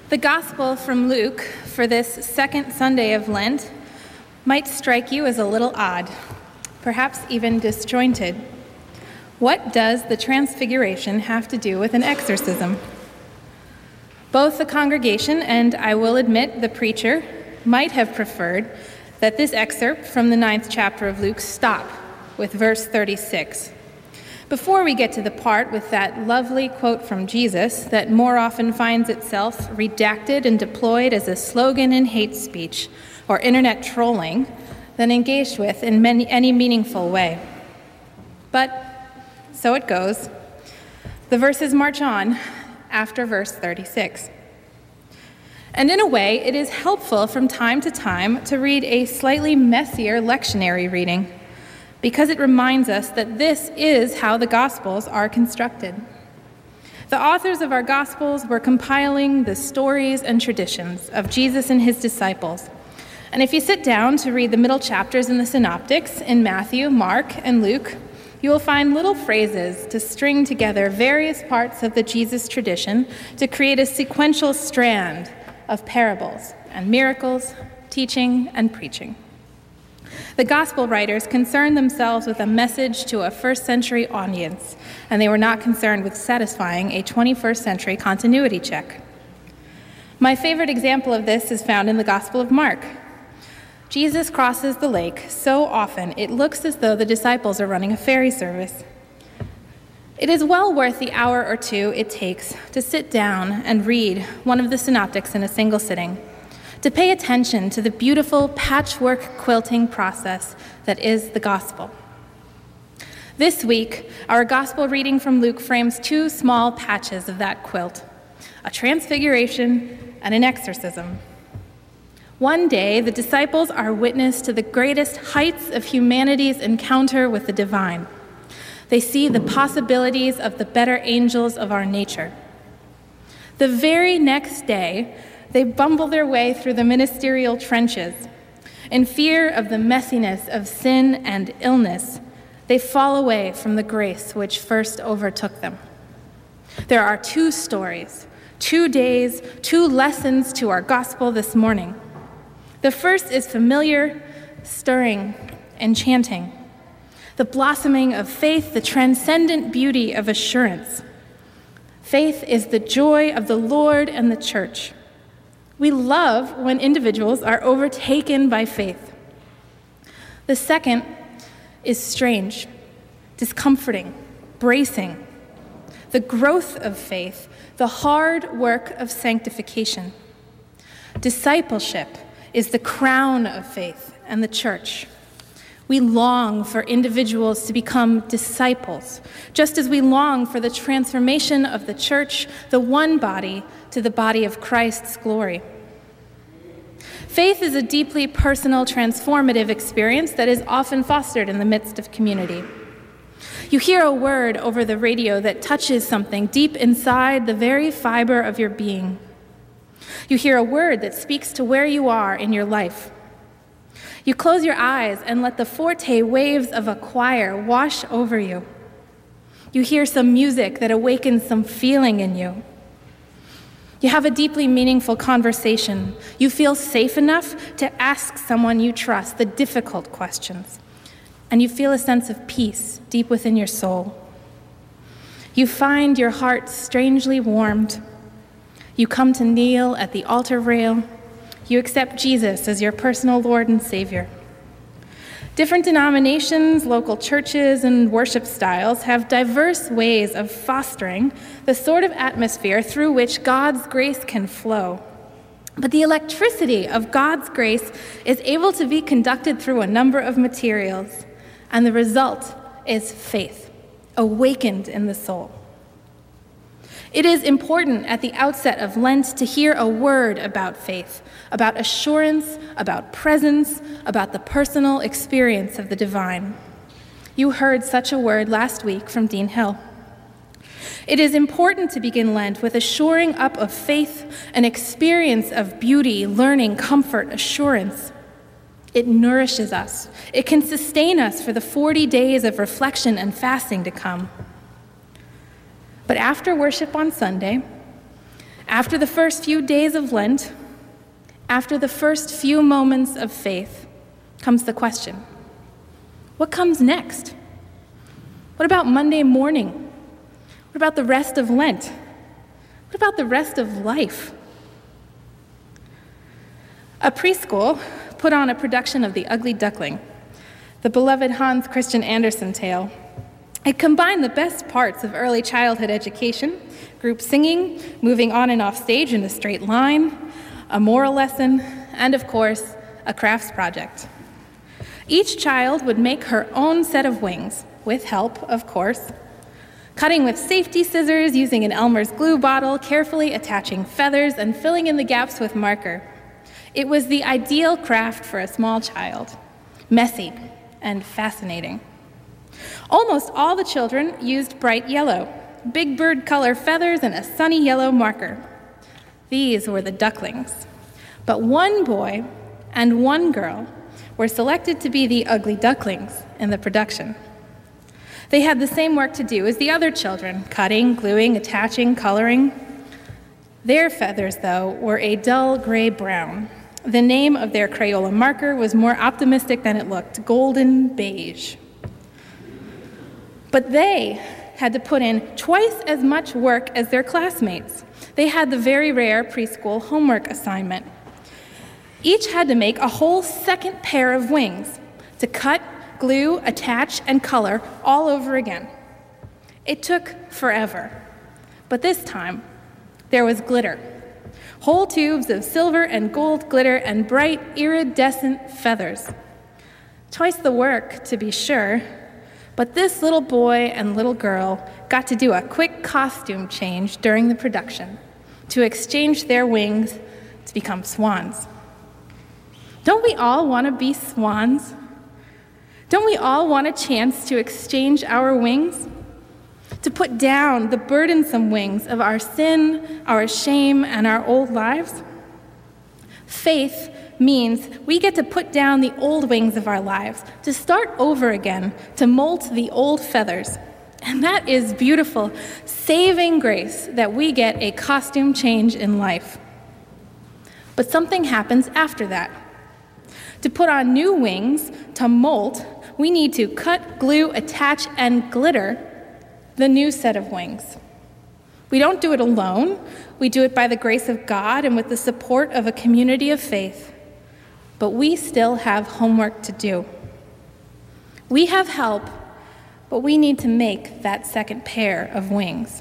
The Gospel from Luke for this second Sunday of Lent might strike you as a little odd, perhaps even disjointed. What does the Transfiguration have to do with an exorcism? Both the congregation and, I will admit, the preacher might have preferred that this excerpt from the 9th chapter of Luke stop with verse 36. Before we get to the part with that lovely quote from Jesus that more often finds itself redacted and deployed as a slogan in hate speech or internet trolling than engaged with in any meaningful way. But so it goes. The verses march on after verse 36. And in a way, it is helpful from time to time to read a slightly messier lectionary reading, because it reminds us that this is how the Gospels are constructed. The authors of our Gospels were compiling the stories and traditions of Jesus and his disciples. And if you sit down to read the middle chapters in the Synoptics, in Matthew, Mark, and Luke, you will find little phrases to string together various parts of the Jesus tradition to create a sequential strand of parables and miracles, teaching, and preaching. The gospel writers concerned themselves with a message to a first-century audience, and they were not concerned with satisfying a 21st-century continuity check. My favorite example of this is found in the Gospel of Mark. Jesus crosses the lake so often it looks as though the disciples are running a ferry service. It is well worth the hour or two it takes to sit down and read one of the synoptics in a single sitting, to pay attention to the beautiful patchwork quilting process that is the gospel. This week, our gospel reading from Luke frames two small patches of that quilt, a transfiguration and an exorcism. One day, the disciples are witness to the greatest heights of humanity's encounter with the divine. They see the possibilities of the better angels of our nature. The very next day, they bumble their way through the ministerial trenches. In fear of the messiness of sin and illness, they fall away from the grace which first overtook them. There are two stories, 2 days, 2 lessons to our gospel this morning. The first is familiar, stirring, enchanting. The blossoming of faith, the transcendent beauty of assurance. Faith is the joy of the Lord and the church. We love when individuals are overtaken by faith. The second is strange, discomforting, bracing. The growth of faith, the hard work of sanctification. Discipleship is the crown of faith and the church. We long for individuals to become disciples, just as we long for the transformation of the church, the one body, to the body of Christ's glory. Faith is a deeply personal, transformative experience that is often fostered in the midst of community. You hear a word over the radio that touches something deep inside the very fiber of your being. You hear a word that speaks to where you are in your life. You close your eyes and let the forte waves of a choir wash over you. You hear some music that awakens some feeling in you. You have a deeply meaningful conversation. You feel safe enough to ask someone you trust the difficult questions. And you feel a sense of peace deep within your soul. You find your heart strangely warmed. You come to kneel at the altar rail. You accept Jesus as your personal Lord and Savior. Different denominations, local churches, and worship styles have diverse ways of fostering the sort of atmosphere through which God's grace can flow. But the electricity of God's grace is able to be conducted through a number of materials, and the result is faith, awakened in the soul. It is important at the outset of Lent to hear a word about faith, about assurance, about presence, about the personal experience of the divine. You heard such a word last week from Dean Hill. It is important to begin Lent with a shoring up of faith, an experience of beauty, learning, comfort, assurance. It nourishes us. It can sustain us for the 40 days of reflection and fasting to come. But after worship on Sunday, After the first few days of Lent, after the first few moments of faith, comes the question, what comes next? What about Monday morning? What about the rest of Lent? What about the rest of life? A preschool put on a production of The Ugly Duckling, the beloved Hans Christian Andersen tale. It combined the best parts of early childhood education, group singing, moving on and off stage in a straight line, a moral lesson, and of course, a crafts project. Each child would make her own set of wings, with help, of course, cutting with safety scissors, using an Elmer's glue bottle, carefully attaching feathers, and filling in the gaps with marker. It was the ideal craft for a small child, messy and fascinating. Almost all the children used bright yellow, big bird color feathers, and a sunny yellow marker. These were the ducklings. But one boy and one girl were selected to be the ugly ducklings in the production. They had the same work to do as the other children, cutting, gluing, attaching, coloring. Their feathers, though, were a dull gray-brown. The name of their Crayola marker was more optimistic than it looked, golden beige. But they had to put in twice as much work as their classmates. They had the very rare preschool homework assignment. Each had to make a whole second pair of wings to cut, glue, attach, and color all over again. It took forever, but this time there was glitter. Whole tubes of silver and gold glitter and bright iridescent feathers. Twice the work, to be sure, but this little boy and little girl got to do a quick costume change during the production to exchange their wings to become swans. Don't we all want to be swans? Don't we all want a chance to exchange our wings? To put down the burdensome wings of our sin, our shame, and our old lives? Faith means we get to put down the old wings of our lives, to start over again, to molt the old feathers. And that is beautiful, saving grace that we get a costume change in life. But something happens after that. To put on new wings, to molt, we need to cut, glue, attach, and glitter the new set of wings. We don't do it alone. We do it by the grace of God and with the support of a community of faith. But we still have homework to do. We have help, but we need to make that second pair of wings.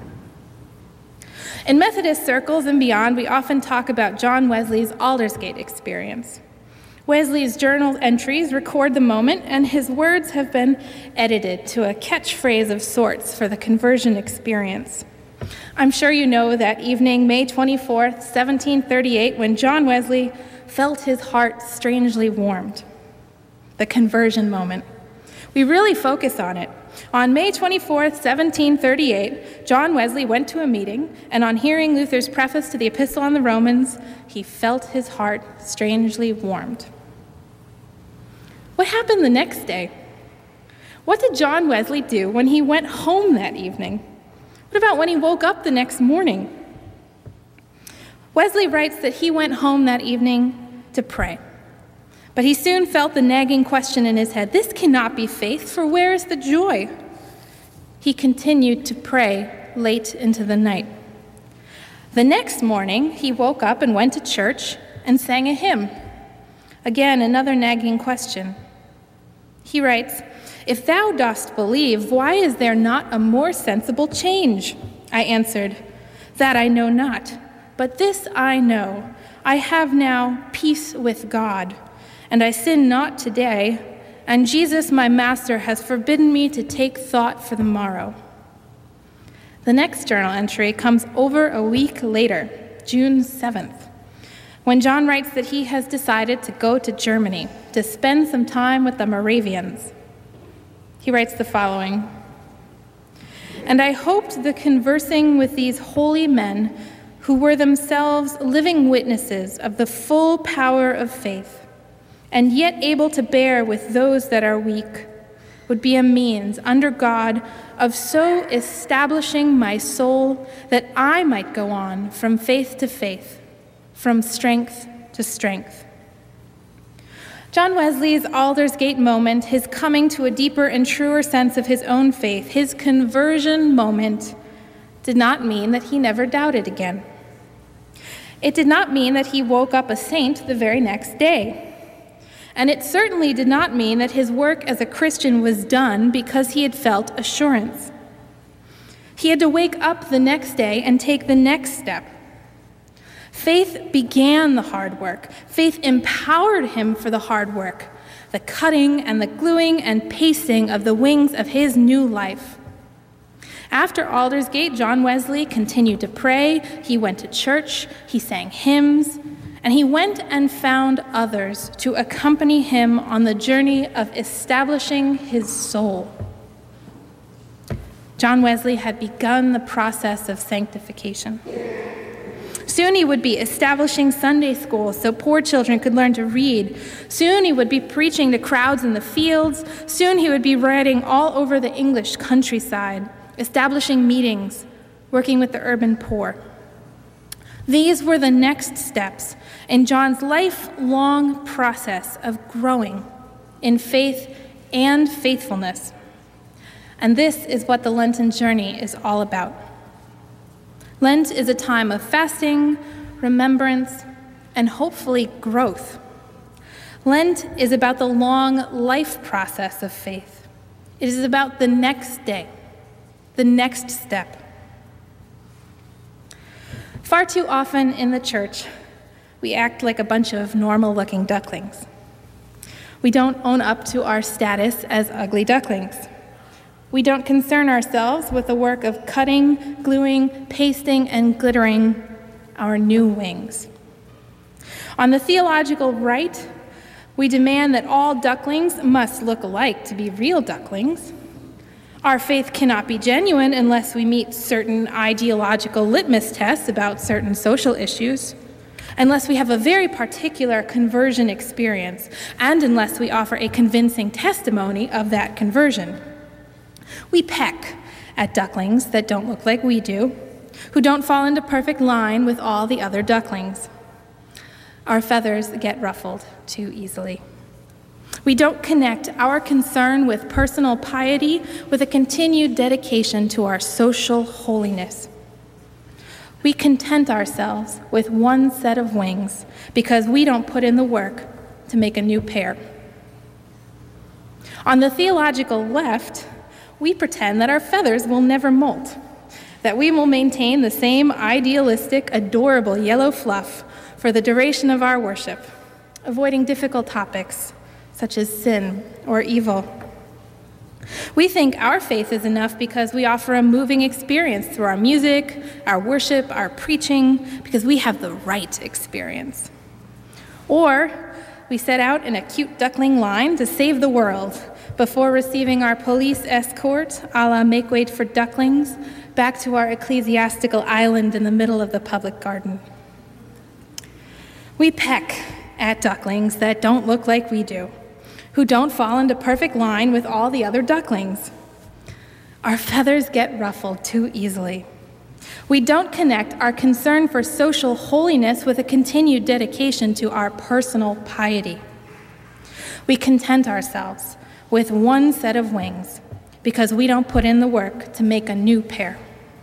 In Methodist circles and beyond, we often talk about John Wesley's Aldersgate experience. Wesley's journal entries record the moment, and his words have been edited to a catchphrase of sorts for the conversion experience. I'm sure you know that evening, May 24th, 1738, when John Wesley felt his heart strangely warmed. The conversion moment. We really focus on it. On May 24th, 1738, John Wesley went to a meeting, and on hearing Luther's preface to the Epistle on the Romans, he felt his heart strangely warmed. What happened the next day? What did John Wesley do when he went home that evening? What about when he woke up the next morning? Wesley writes that he went home that evening to pray. But he soon felt the nagging question in his head, this cannot be faith, for where is the joy? He continued to pray late into the night. The next morning, he woke up and went to church and sang a hymn. Again, another nagging question. He writes, if thou dost believe, why is there not a more sensible change? I answered, that I know not, but this I know, I have now peace with God, and I sin not today, and Jesus my Master has forbidden me to take thought for the morrow. The next journal entry comes over a week later, June 7th, when John writes that he has decided to go to Germany to spend some time with the Moravians. He writes the following, and I hoped the conversing with these holy men who were themselves living witnesses of the full power of faith, and yet able to bear with those that are weak, would be a means under God of so establishing my soul that I might go on from faith to faith, from strength to strength. John Wesley's Aldersgate moment, his coming to a deeper and truer sense of his own faith, his conversion moment, did not mean that he never doubted again. It did not mean that he woke up a saint the very next day. And it certainly did not mean that his work as a Christian was done because he had felt assurance. He had to wake up the next day and take the next step. Faith began the hard work. Faith empowered him for the hard work, the cutting and the gluing and pasting of the wings of his new life. After Aldersgate, John Wesley continued to pray, he went to church, he sang hymns, and he went and found others to accompany him on the journey of establishing his soul. John Wesley had begun the process of sanctification. Soon he would be establishing Sunday schools so poor children could learn to read. Soon he would be preaching to crowds in the fields. Soon he would be writing all over the English countryside, establishing meetings, working with the urban poor. These were the next steps in John's lifelong process of growing in faith and faithfulness. And this is what the Lenten journey is all about. Lent is a time of fasting, remembrance, and hopefully growth. Lent is about the long life process of faith. It is about the next day, the next step. Far too often in the church, we act like a bunch of normal-looking ducklings. We don't own up to our status as ugly ducklings. We don't concern ourselves with the work of cutting, gluing, pasting, and glittering our new wings. On the theological right, we demand that all ducklings must look alike to be real ducklings. Our faith cannot be genuine unless we meet certain ideological litmus tests about certain social issues, unless we have a very particular conversion experience, and unless we offer a convincing testimony of that conversion. We peck at ducklings that don't look like we do, who don't fall into perfect line with all the other ducklings. Our feathers get ruffled too easily. We don't connect our concern with personal piety with a continued dedication to our social holiness. We content ourselves with one set of wings because we don't put in the work to make a new pair. On the theological left, we pretend that our feathers will never molt, that we will maintain the same idealistic, adorable yellow fluff for the duration of our worship, avoiding difficult topics such as sin or evil. We think our faith is enough because we offer a moving experience through our music, our worship, our preaching, because we have the right experience. Or we set out in a cute duckling line to save the world before receiving our police escort, a la Make Way for Ducklings, back to our ecclesiastical island in the middle of the public garden. We peck at ducklings that don't look like we do, who don't fall into perfect line with all the other ducklings. Our feathers get ruffled too easily. We don't connect our concern for social holiness with a continued dedication to our personal piety. We content ourselves with one set of wings because we don't put in the work to make a new pair.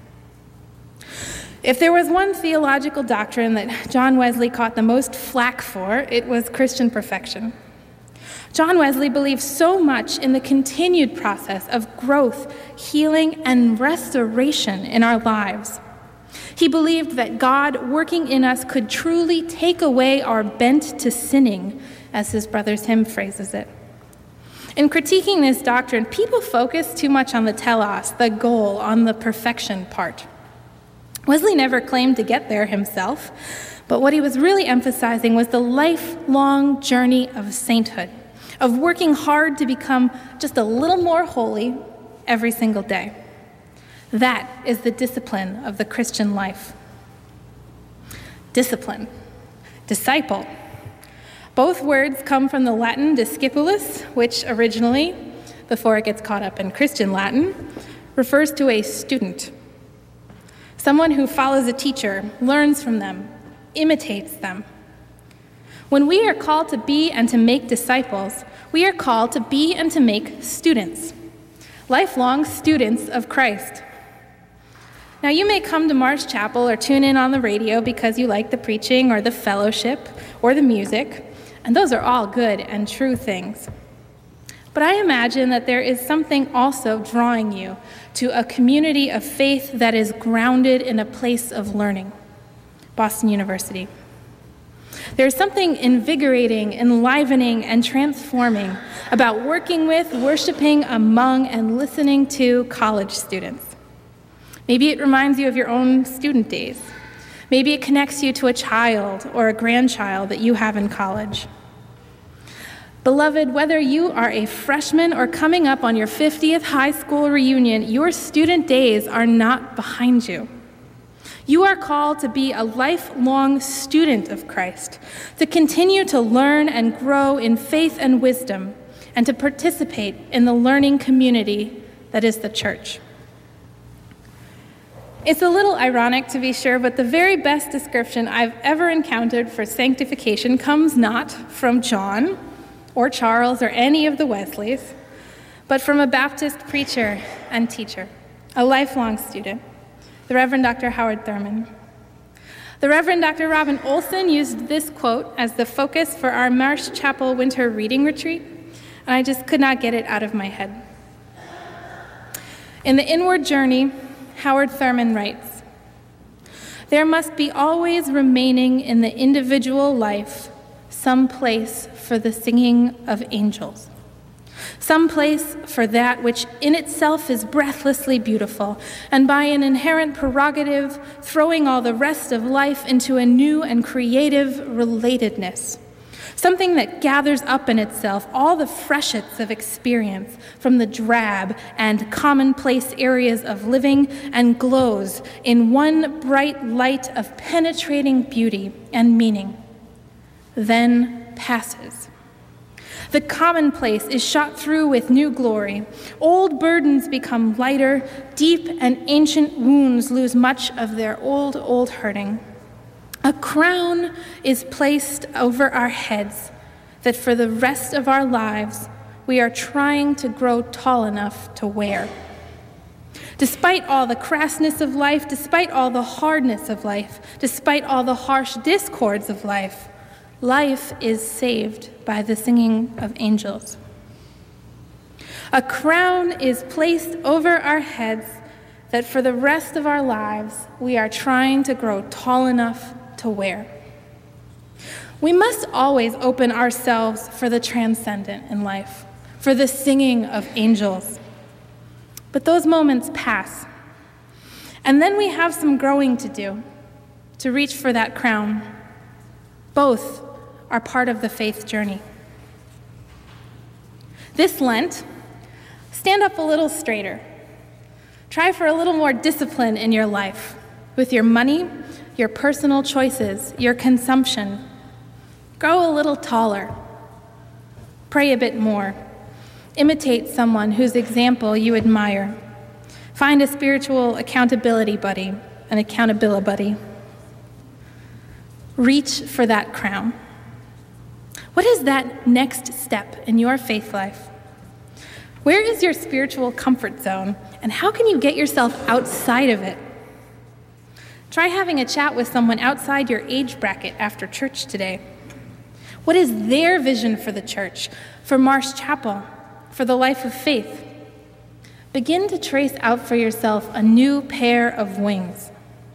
If there was one theological doctrine that John Wesley caught the most flack for, it was Christian perfection. John Wesley believed so much in the continued process of growth, healing, and restoration in our lives. He believed that God working in us could truly take away our bent to sinning, as his brother's hymn phrases it. In critiquing this doctrine, people focus too much on the telos, the goal, on the perfection part. Wesley never claimed to get there himself, but what he was really emphasizing was the lifelong journey of sainthood, of working hard to become just a little more holy every single day. That is the discipline of the Christian life. Discipline, disciple. Both words come from the Latin discipulus, which originally before it gets caught up in Christian Latin, refers to a student, someone who follows a teacher, learns from them, imitates them. When we are called to be and to make disciples, we are called to be and to make students, lifelong students of Christ. Now, you may come to Marsh Chapel or tune in on the radio because you like the preaching or the fellowship or the music, and those are all good and true things. But I imagine that there is something also drawing you to a community of faith that is grounded in a place of learning, Boston University. There's something invigorating, enlivening, and transforming about working with, worshiping among, and listening to college students. Maybe it reminds you of your own student days. Maybe it connects you to a child or a grandchild that you have in college. Beloved, whether you are a freshman or coming up on your 50th high school reunion, your student days are not behind you. You are called to be a lifelong student of Christ, to continue to learn and grow in faith and wisdom, and to participate in the learning community that is the church. It's a little ironic, to be sure, but the very best description I've ever encountered for sanctification comes not from John or Charles or any of the Wesleys, but from a Baptist preacher and teacher, a lifelong student, the Reverend Dr. Howard Thurman. The Reverend Dr. Robin Olson used this quote as the focus for our Marsh Chapel winter reading retreat, and I just could not get it out of my head. In The Inward Journey, Howard Thurman writes, "There must be always remaining in the individual life some place for the singing of angels, some place for that which in itself is breathlessly beautiful, and by an inherent prerogative throwing all the rest of life into a new and creative relatedness, something that gathers up in itself all the freshets of experience from the drab and commonplace areas of living and glows in one bright light of penetrating beauty and meaning, then passes. The commonplace is shot through with new glory. Old burdens become lighter, deep and ancient wounds lose much of their old hurting. A crown is placed over our heads that for the rest of our lives we are trying to grow tall enough to wear. Despite all the crassness of life, despite all the hardness of life, despite all the harsh discords of life, life is saved by the singing of angels. A crown is placed over our heads that for the rest of our lives we are trying to grow tall enough to wear. We must always open ourselves for the transcendent in life, for the singing of angels. But those moments pass. And then we have some growing to do to reach for that crown. Both are part of the faith journey. This Lent, stand up a little straighter. Try for a little more discipline in your life, with your money, your personal choices, your consumption. Grow a little taller. Pray a bit more. Imitate someone whose example you admire. Find a spiritual accountability buddy, an accountability buddy. Reach for that crown. What is that next step in your faith life? Where is your spiritual comfort zone, and how can you get yourself outside of it? Try having a chat with someone outside your age bracket after church today. What is their vision for the church, for Marsh Chapel, for the life of faith? Begin to trace out for yourself a new pair of wings.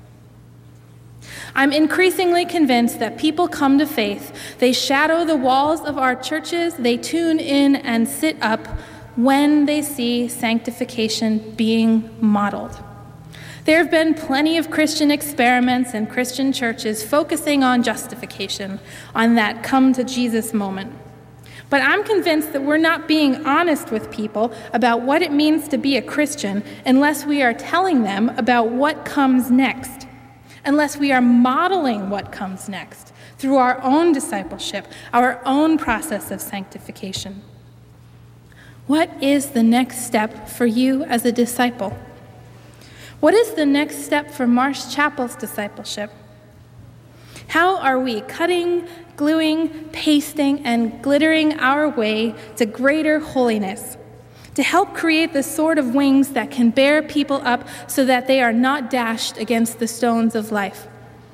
I'm increasingly convinced that people come to faith, they shadow the walls of our churches, they tune in and sit up when they see sanctification being modeled. There have been plenty of Christian experiments in Christian churches focusing on justification, on that come to Jesus moment. But I'm convinced that we're not being honest with people about what it means to be a Christian unless we are telling them about what comes next, unless we are modeling what comes next through our own discipleship, our own process of sanctification. What is the next step for you as a disciple? What is the next step for Marsh Chapel's discipleship? How are we cutting, gluing, pasting, and glittering our way to greater holiness, to help create the sort of wings that can bear people up so that they are not dashed against the stones of life?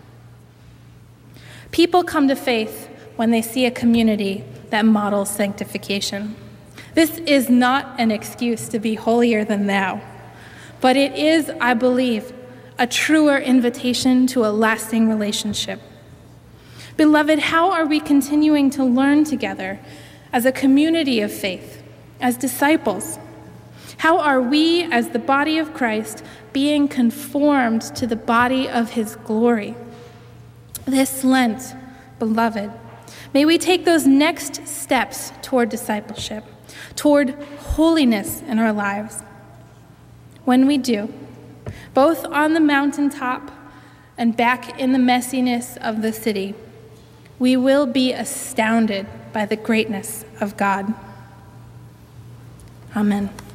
People come to faith when they see a community that models sanctification. This is not an excuse to be holier than thou, but it is, I believe, a truer invitation to a lasting relationship. Beloved, how are we continuing to learn together as a community of faith, as disciples? How are we, as the body of Christ, being conformed to the body of his glory? This Lent, beloved, may we take those next steps toward discipleship, toward holiness in our lives. When we do, both on the mountaintop and back in the messiness of the city, we will be astounded by the greatness of God. Amen.